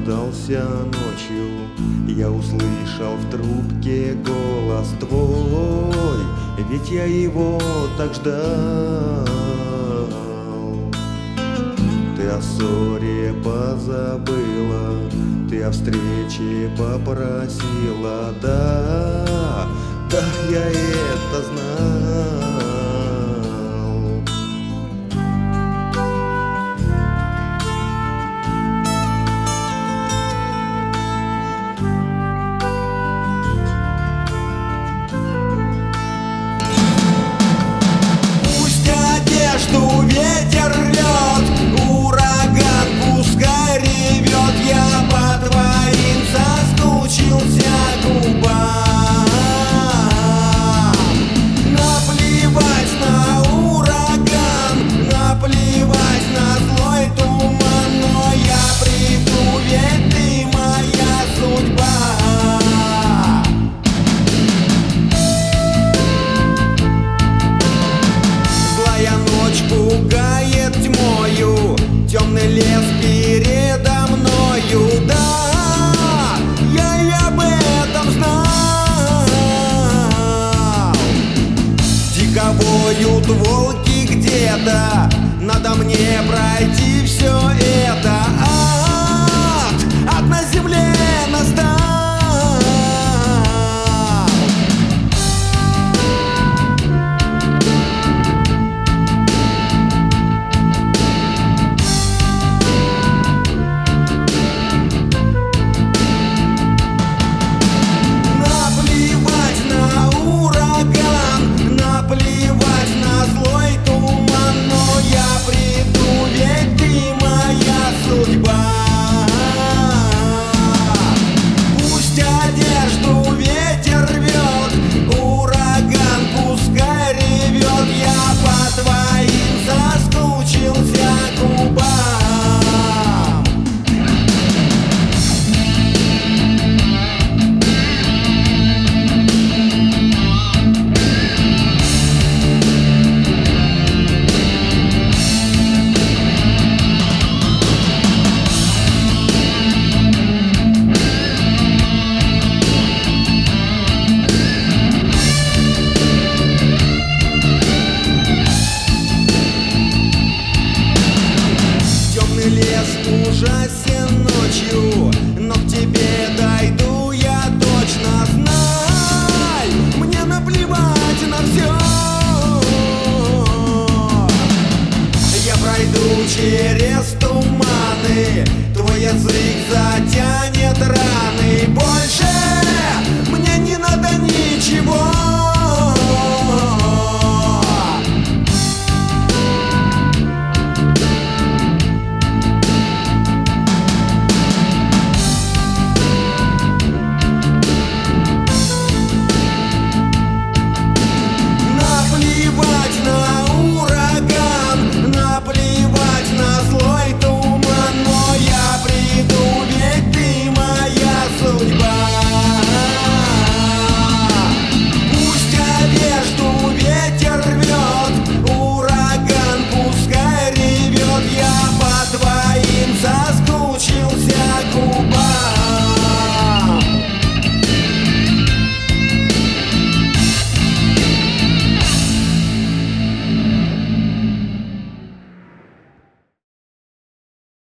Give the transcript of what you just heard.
раздался ночью, я услышал в трубке голос твой, ведь я его так ждал. Ты о ссоре позабыла, ты о встрече попросила, да, да, я это знал. Одежду ветер рвет, ураган пускай ревет, я по твоим соскучился губам. Наплевать на ураган, наплевать на злой туман, но я приду, ведь ты моя судьба. Пугает тьмою, темный лес передо мною, да, я об этом знал. Дико воют волки где-то, надо мне пройти все это. Ад на земле настал. Ужасен ночью, но к тебе дойду я точно, знай, мне наплевать на все. Я пройду через туманы, твой язык затянет.